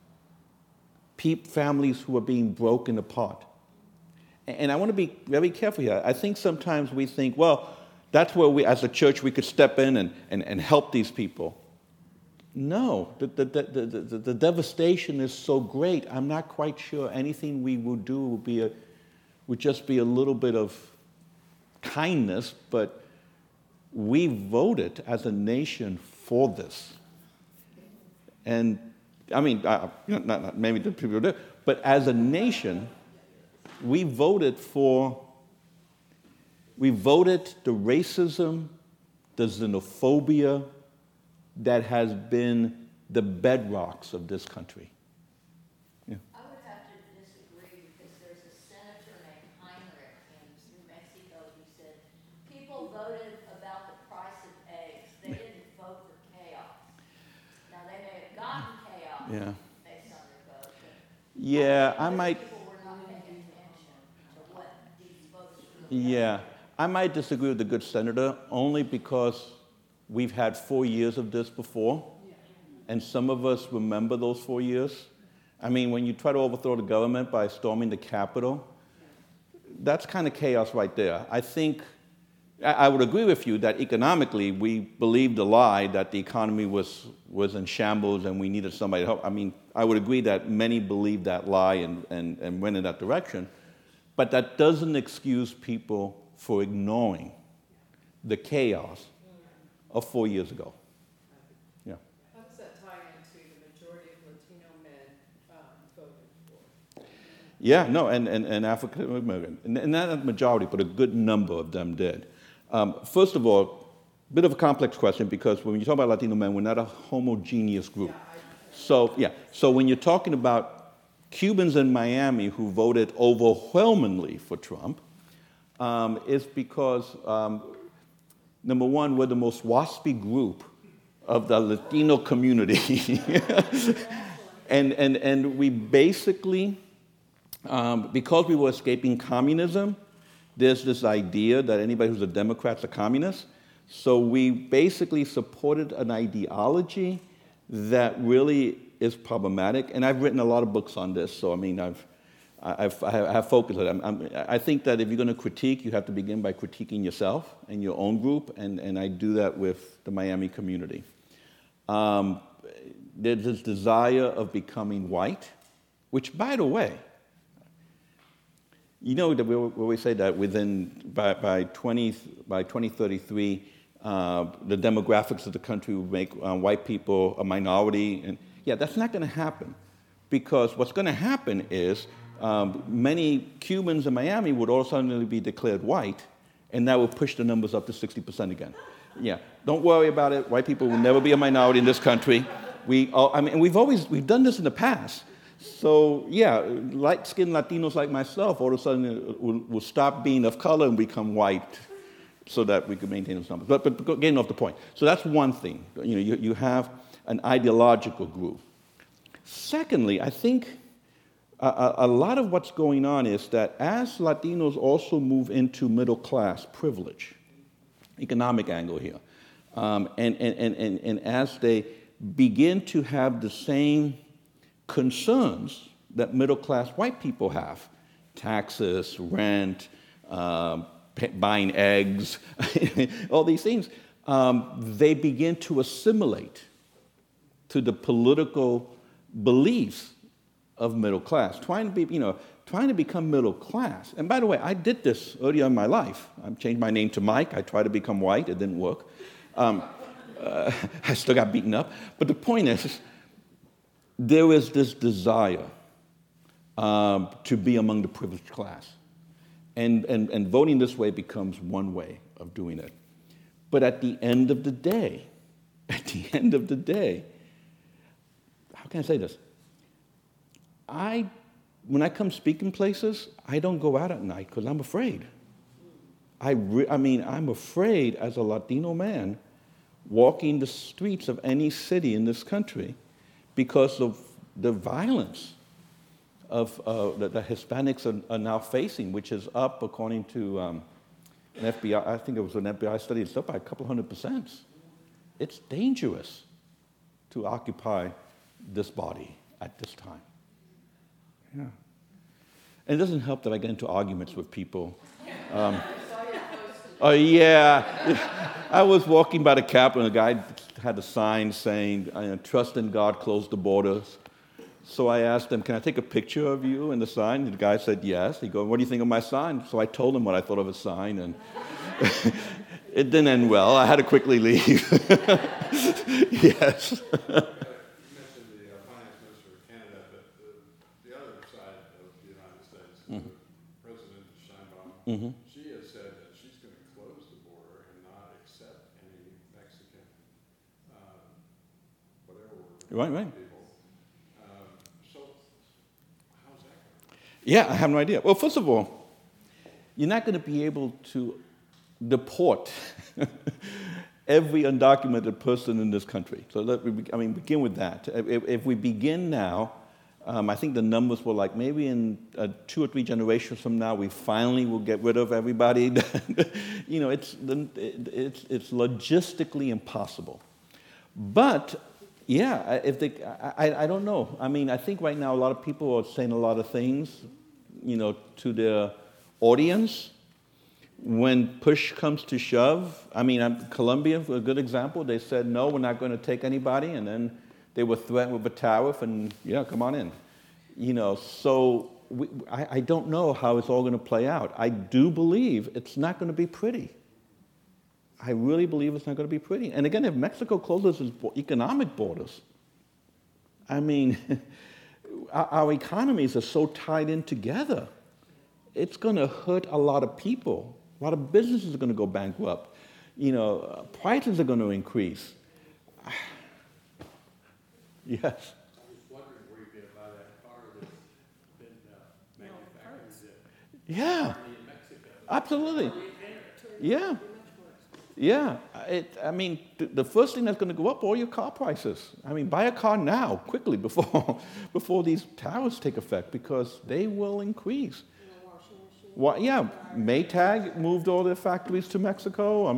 families who are being broken apart. And I want to be very careful here. I think sometimes we think, well, that's where we, as a church, we could step in and help these people. No, the devastation is so great. I'm not quite sure anything we will do would just be a little bit of kindness, but we voted as a nation for this. And I mean, not maybe the people do, but as a nation, we voted the racism, the xenophobia that has been the bedrocks of this country. Yeah. I would have to disagree because there's a senator named Heinrich in New Mexico who said people voted about the price of eggs. They didn't vote for chaos. Now, they may have gotten chaos based on their vote. Yeah, People were not paying attention to what these votes were. Yeah, I might disagree with the good senator only because we've had 4 years of this before, and some of us remember those 4 years. I mean, when you try to overthrow the government by storming the Capitol, that's kind of chaos right there. I think I would agree with you that economically we believed the lie that the economy was in shambles and we needed somebody to help. I mean, I would agree that many believed that lie and went in that direction, but that doesn't excuse people for ignoring the chaos of 4 years ago. Yeah. How does that tie into the majority of Latino men voted for? Yeah, no, and African American, and not a majority, but a good number of them did. First of all, a bit of a complex question because when you talk about Latino men, we're not a homogeneous group. So when you're talking about Cubans in Miami who voted overwhelmingly for Trump, it's because number one, we're the most waspy group of the Latino community. and we basically, because we were escaping communism, there's this idea that anybody who's a Democrat's a communist. So we basically supported an ideology that really is problematic. And I've written a lot of books on this, so I mean, I have focused on it. I think that if you're going to critique, you have to begin by critiquing yourself and your own group, and I do that with the Miami community. There's this desire of becoming white, which, by the way, you know that we always say that by 2033, the demographics of the country will make white people a minority, and yeah, that's not going to happen, because what's going to happen is many Cubans in Miami would all suddenly be declared white, and that will push the numbers up to 60% again. Yeah, don't worry about it. White people will never be a minority in this country. We've done this in the past. So yeah, light-skinned Latinos like myself all of a sudden will stop being of color and become white, so that we can maintain those numbers. But getting off the point. So that's one thing. You have an ideological group. Secondly, I think a lot of what's going on is that as Latinos also move into middle-class privilege, economic angle here, and as they begin to have the same concerns that middle-class white people have, taxes, rent, buying eggs, all these things, they begin to assimilate to the political beliefs of middle class, trying to become middle class. And by the way, I did this earlier in my life. I changed my name to Mike. I tried to become white. It didn't work. I still got beaten up. But the point is, there is this desire to be among the privileged class. And voting this way becomes one way of doing it. But at the end of the day, how can I say this? When I come speaking places, I don't go out at night because I'm afraid. I'm afraid as a Latino man walking the streets of any city in this country because of the violence that the Hispanics are now facing, which is up, according to an FBI, I think it was an FBI study, it's up by a couple 100%. It's dangerous to occupy this body at this time. Yeah. And it doesn't help that I get into arguments with people. Oh, yeah. I was walking by the Capitol, and a guy had a sign saying, "Trust in God, close the borders." So I asked him, "Can I take a picture of you in the sign?" And the guy said, "Yes." He goes, "What do you think of my sign?" So I told him what I thought of his sign, and it didn't end well. I had to quickly leave. Yes. You mentioned the finance minister of Canada, but the other side of the United States, President Sheinbaum, she has said that she's going to close the border and not accept any Mexican, whatever Right. people. So how's that going? Yeah, I have no idea. Well, first of all, you're not going to be able to deport every undocumented person in this country. So begin with that. If we begin now, I think the numbers were like maybe in 2 or 3 generations from now, we finally will get rid of everybody. It's logistically impossible. But yeah, I don't know. I think right now a lot of people are saying a lot of things, to their audience. When push comes to shove, Colombia, for a good example, they said, no, we're not going to take anybody, and then they were threatened with a tariff, and yeah, come on in. So I don't know how it's all going to play out. I do believe it's not going to be pretty. I really believe it's not going to be pretty. And again, if Mexico closes its economic borders, our economies are so tied in together. It's going to hurt a lot of people. A lot of businesses are going to go bankrupt. Prices are going to increase. Yes. I was wondering where you're going to buy that car that's been manufactured Yeah. in Mexico. Absolutely. Yeah. Yeah. The first thing that's going to go up are all your car prices. Buy a car now, quickly, before these tariffs take effect, because they will increase. Well, yeah, Maytag moved all their factories to Mexico.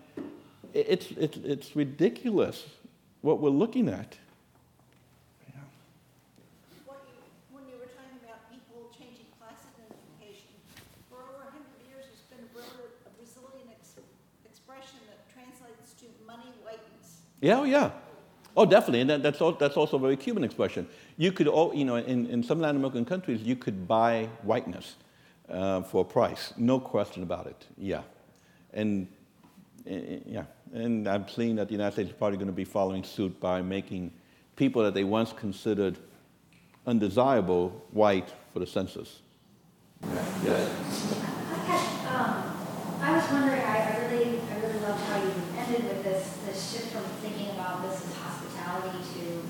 It's ridiculous what we're looking at. Yeah. When you were talking about people changing class identification, for over 100 years, there's been a Brazilian expression that translates to money whiteness. Yeah, yeah. Oh, definitely, and that's also a very Cuban expression. You could, in some Latin American countries, you could buy whiteness for a price, no question about it. Yeah, and I'm seeing that the United States is probably going to be following suit by making people that they once considered undesirable white for the census. Yes. I was wondering. I really loved how you ended with this shift from thinking about this as hospitality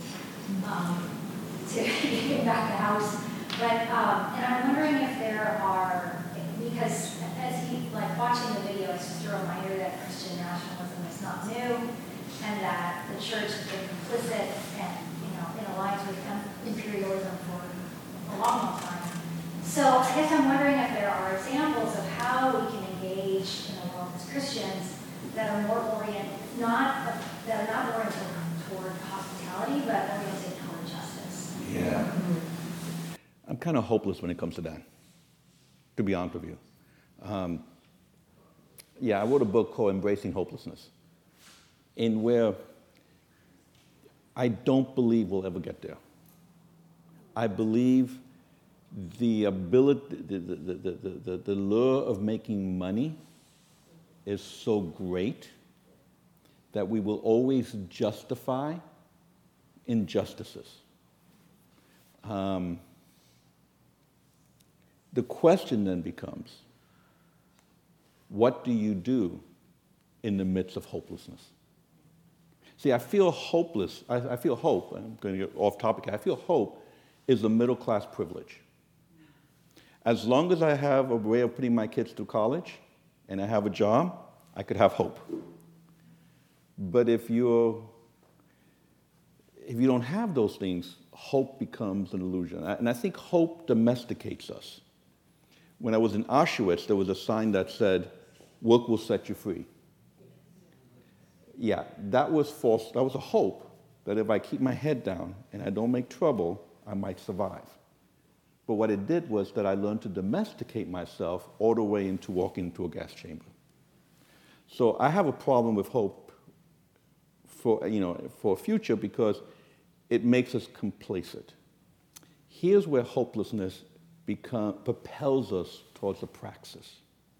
to getting back the house. But and I'm wondering if there are, because watching the video, it's just a reminder that Christian nationalism is not new, and that the church has been complicit and in alliance with imperialism for a long time. So I guess I'm wondering if there are examples of how we can engage in the world as Christians that are not oriented toward hospitality, but oriented toward justice. Yeah. I'm kind of hopeless when it comes to that, to be honest with you. I wrote a book called Embracing Hopelessness, in where I don't believe we'll ever get there. I believe the ability, the lure of making money is so great that we will always justify injustices. The question then becomes, what do you do in the midst of hopelessness. See, I feel hopeless. I feel hope. I'm going to get off topic. I feel hope is a middle-class privilege. As long as I have a way of putting my kids through college and I have a job, I could have hope. But if you don't have those things, hope becomes an illusion. And I think hope domesticates us. When I was in Auschwitz, there was a sign that said, "Work will set you free." Yeah, that was false. That was a hope that if I keep my head down and I don't make trouble, I might survive. But what it did was that I learned to domesticate myself all the way into walking into a gas chamber. So I have a problem with hope for a future because it makes us complacent. Here's where hopelessness propels us towards a praxis.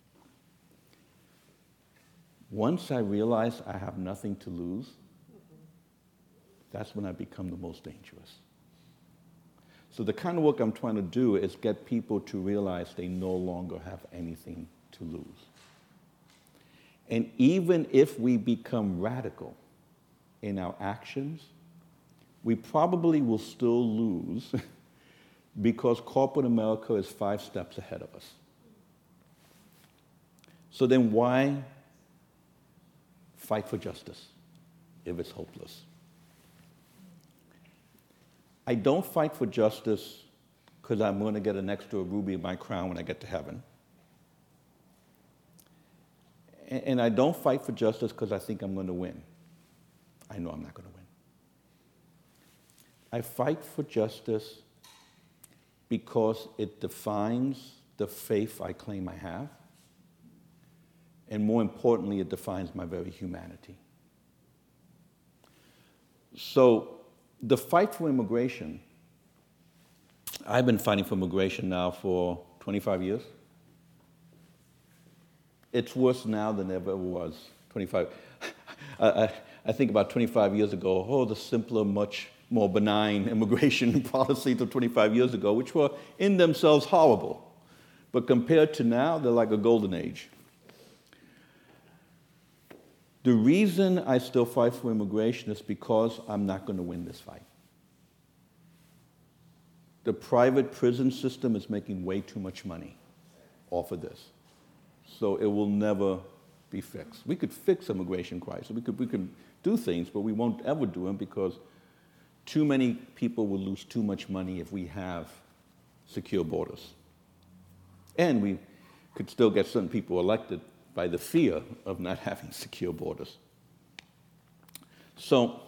Once I realize I have nothing to lose, that's when I become the most dangerous. So the kind of work I'm trying to do is get people to realize they no longer have anything to lose. And even if we become radical in our actions, we probably will still lose because corporate America is 5 steps ahead of us. So then why fight for justice if it's hopeless? I don't fight for justice because I'm going to get an extra ruby in my crown when I get to heaven. And I don't fight for justice because I think I'm going to win. I know I'm not going to win. I fight for justice because it defines the faith I claim I have. And more importantly, it defines my very humanity. So the fight for immigration, I've been fighting for immigration now for 25 years. It's worse now than ever was 25. I think about 25 years ago, the simpler, much more benign immigration policies of 25 years ago, which were in themselves horrible. But compared to now, they're like a golden age. The reason I still fight for immigration is because I'm not going to win this fight. The private prison system is making way too much money off of this. So it will never be fixed. We could fix immigration crisis. We could do things, but we won't ever do them because too many people will lose too much money if we have secure borders. And we could still get certain people elected by the fear of not having secure borders. So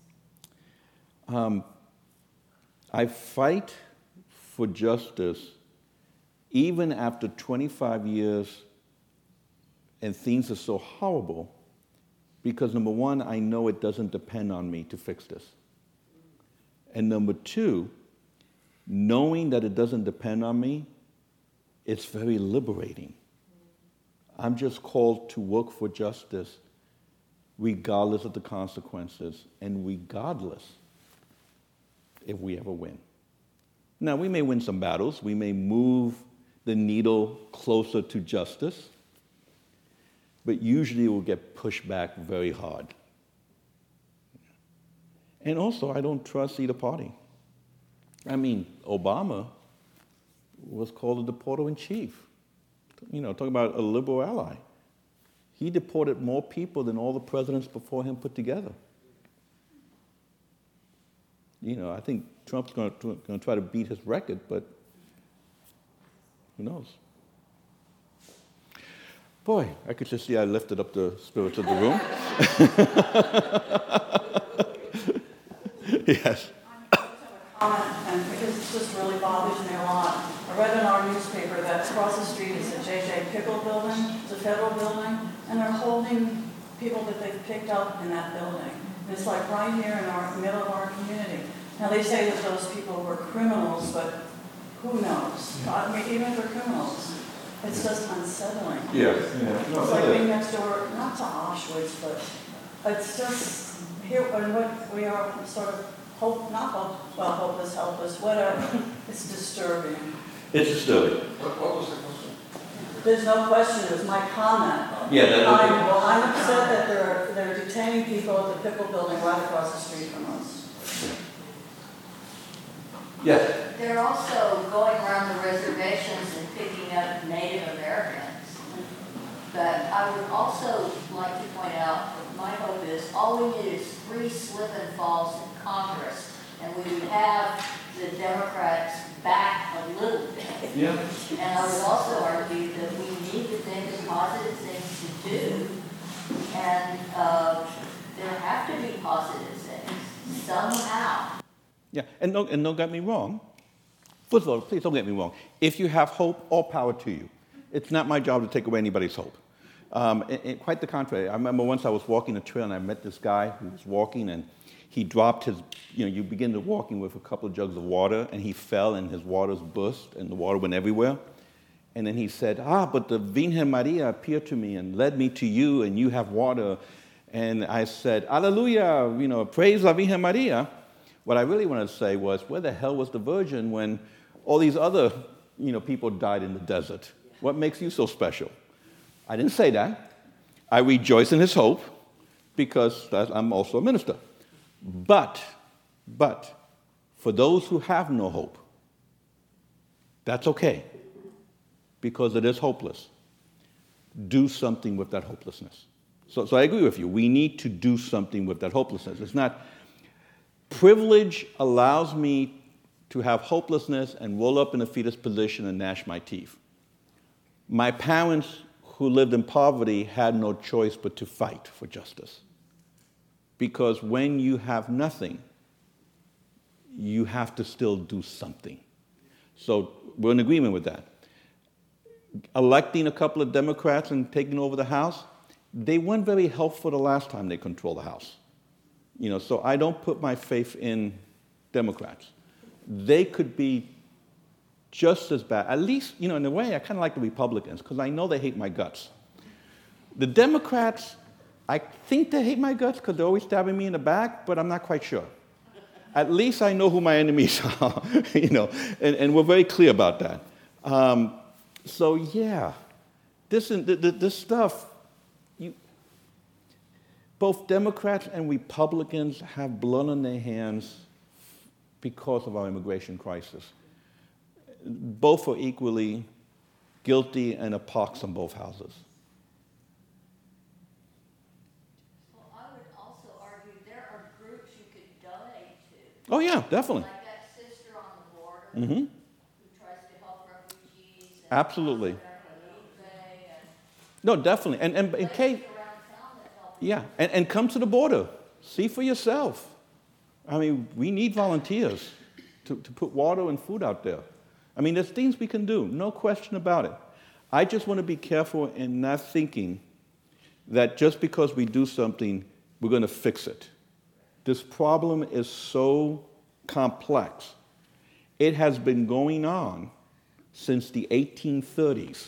I fight for justice even after 25 years and things are so horrible because, number one, I know it doesn't depend on me to fix this. And number two, knowing that it doesn't depend on me, it's very liberating. I'm just called to work for justice regardless of the consequences and regardless if we ever win. Now, we may win some battles. We may move the needle closer to justice, but usually it will get pushed back very hard. And also, I don't trust either party. I mean, Obama was called the deporter-in-chief. Talking about a liberal ally. He deported more people than all the presidents before him put together. I think Trump's going to try to beat his record, but who knows? Boy, I could just see I lifted up the spirits of the room. Yes. And because it just really bothers me a lot. I read in our newspaper that across the street is a J.J. Pickle building, it's a federal building, and they're holding people that they've picked up in that building. And it's like right here in our middle of our community. Now they say that those people were criminals, but who knows? I mean, even if they're criminals, it's just unsettling. Yeah. It's like being next door, not to Auschwitz, but it's just here, and what we are sort of hopeless, helpless, whatever. It's disturbing. It's disturbing. What was the question? There's no question, it was my comment. Yeah, I'm upset that they're detaining people at the Pickle Building right across the street from us. Yes. They're also going around the reservations and picking up Native Americans. But I would also like to point out that my hope is all we need is 3 slip and falls in Congress, and we would have the Democrats back a little bit. Yeah. And I would also argue that we need to think of positive things to do, and there have to be positive things somehow. Yeah, and don't get me wrong. First of all, please don't get me wrong. If you have hope, all power to you. It's not my job to take away anybody's hope. And quite the contrary. I remember once I was walking a trail and I met this guy who was walking and he dropped his, you begin to walking with a couple of jugs of water and he fell and his waters burst and the water went everywhere. And then he said, but the Virgen Maria appeared to me and led me to you and you have water. And I said, Alleluia, praise la Virgen Maria. What I really wanted to say was, where the hell was the Virgin when all these other, people died in the desert? What makes you so special? I didn't say that. I rejoice in his hope because I'm also a minister. But, for those who have no hope, that's okay because it is hopeless. Do something with that hopelessness. So I agree with you. We need to do something with that hopelessness. It's not... Privilege allows me to have hopelessness and roll up in a fetus position and gnash my teeth. My parents who lived in poverty had no choice but to fight for justice. Because when you have nothing, you have to still do something. So we're in agreement with that. Electing a couple of Democrats and taking over the House, they weren't very helpful the last time they controlled the House. So I don't put my faith in Democrats. They could be just as bad. At least, in a way, I kind of like the Republicans because I know they hate my guts. The Democrats, I think they hate my guts because they're always stabbing me in the back, but I'm not quite sure. At least I know who my enemies are, and we're very clear about that. This stuff, both Democrats and Republicans have blood on their hands because of our immigration crisis. Both are equally guilty and a pox on both houses. Well, I would also argue there are groups you could donate to. Oh, yeah, definitely. Like that sister on the border Mm-hmm. who tries to help refugees. And Absolutely. and No, definitely. And in places case... around town that help. Yeah, and come to the border. See for yourself. I mean, we need volunteers to put water and food out there. I mean, there's things we can do, no question about it. I just want to be careful in not thinking that just because we do something, we're going to fix it. This problem is so complex. It has been going on since the 1830s.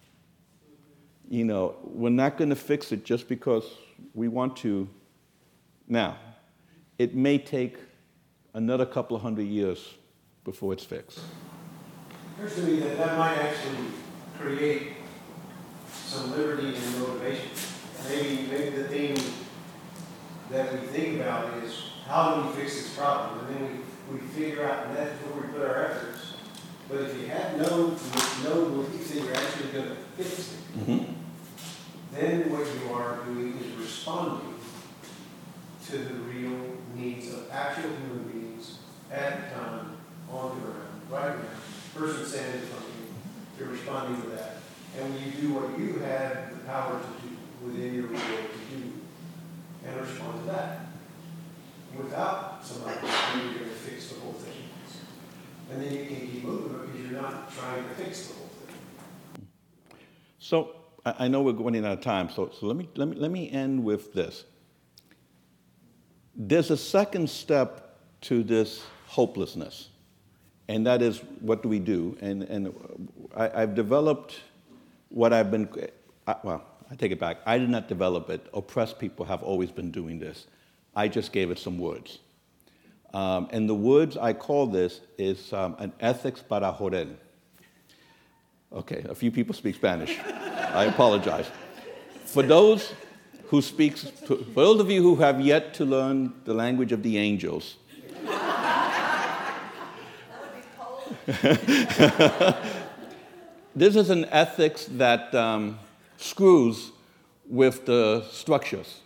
We're not going to fix it just because we want to. Now, it may take another couple of 100 years before it's fixed. It occurs to me that might actually create some liberty and motivation. Maybe the thing that we think about is how do we fix this problem? And then we figure out, and that's where we put our efforts. But if you have no belief that you're actually going to fix it, Mm-hmm. then what you are doing is responding to the real needs of actual human beings at the time, on the ground, right now. Person saying something, you're responding to that. And when you do what you have the power to do within your will to do, and respond to that. Without somebody saying you're going to fix the whole thing. And then you can keep moving because you're not trying to fix the whole thing. So I know we're running out of time, so let me end with this. There's a second step to this hopelessness, and that is, what do we do? And I've developed what I've been, I take it back. I did not develop it. Oppressed people have always been doing this. I just gave it some words. And the words I call this is an ethics para joder. Okay, a few people speak Spanish. I apologize. For those of you who have yet to learn the language of the angels, this is an ethics that screws with the structures.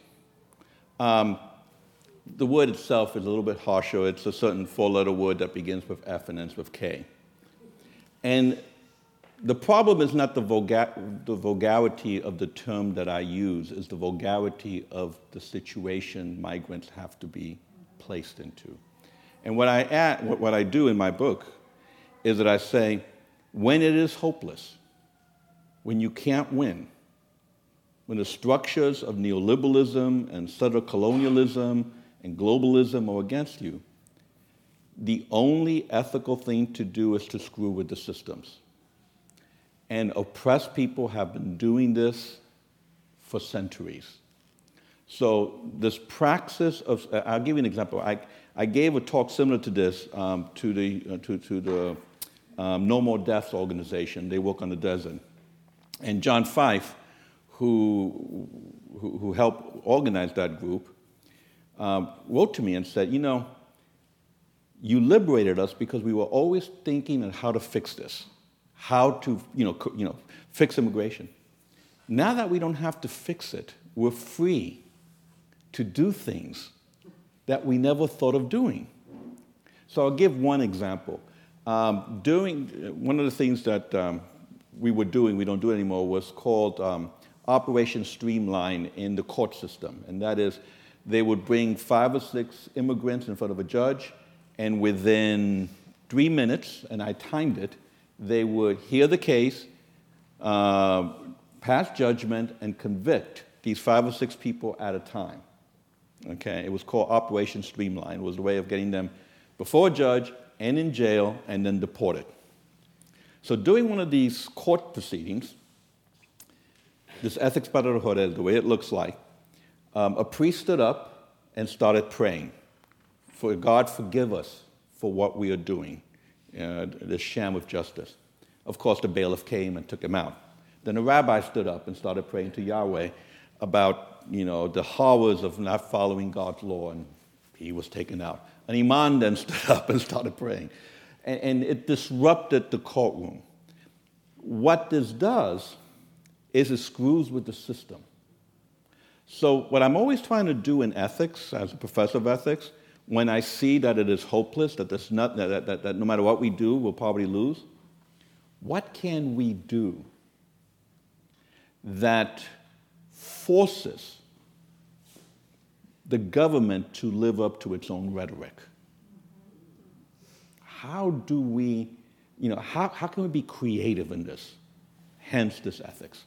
The word itself is a little bit harsher. It's a certain four-letter word that begins with F and ends with K. And the problem is not the vulgarity of the term that I use, it's the vulgarity of the situation migrants have to be placed into. And what I do in my book is that I say, when it is hopeless, when you can't win, when the structures of neoliberalism and settler colonialism and globalism are against you, the only ethical thing to do is to screw with the systems. And oppressed people have been doing this for centuries. So this praxis of, I'll give you an example. I gave a talk similar to this to the No More Deaths organization. They work on the desert. And John Fife, who helped organize that group, wrote to me and said, you liberated us because we were always thinking on how to fix this, how to fix immigration. Now that we don't have to fix it, we're free to do things that we never thought of doing. So I'll give one example. One of the things that we were doing, we don't do it anymore, was called Operation Streamline in the court system. And that is, they would bring 5 or 6 immigrants in front of a judge, and within 3 minutes, and I timed it, they would hear the case, pass judgment, and convict these 5 or 6 people at a time. Okay, it was called Operation Streamline. It was a way of getting them before a judge and in jail and then deported. So during one of these court proceedings, this ethics paradores, the way it looks like, a priest stood up and started praying for God forgive us for what we are doing, this sham of justice. Of course, the bailiff came and took him out. Then a rabbi stood up and started praying to Yahweh about, the horrors of not following God's law, and he was taken out. An imam then stood up and started praying. And it disrupted the courtroom. What this does is it screws with the system. So what I'm always trying to do in ethics, as a professor of ethics, when I see that it is hopeless, that no matter what we do, we'll probably lose, what can we do that forces the government to live up to its own rhetoric? How do we, how can we be creative in this? Hence this ethics.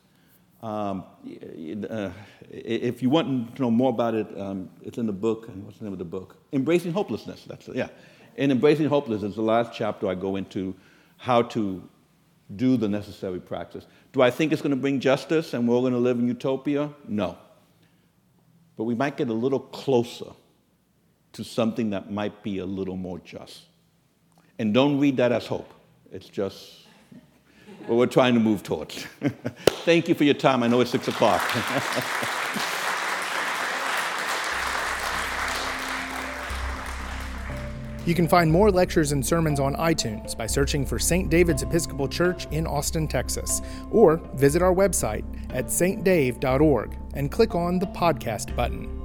If you want to know more about it, it's in the book. And what's the name of the book? Embracing Hopelessness. That's it. Yeah. In Embracing Hopelessness, the last chapter I go into how to do the necessary practice. Do I think it's going to bring justice and we're all going to live in utopia? No. But we might get a little closer to something that might be a little more just. And don't read that as hope. It's just what we're trying to move towards. Thank you for your time. I know it's 6 o'clock. You can find more lectures and sermons on iTunes by searching for St. David's Episcopal Church in Austin, Texas, or visit our website at stdave.org and click on the podcast button.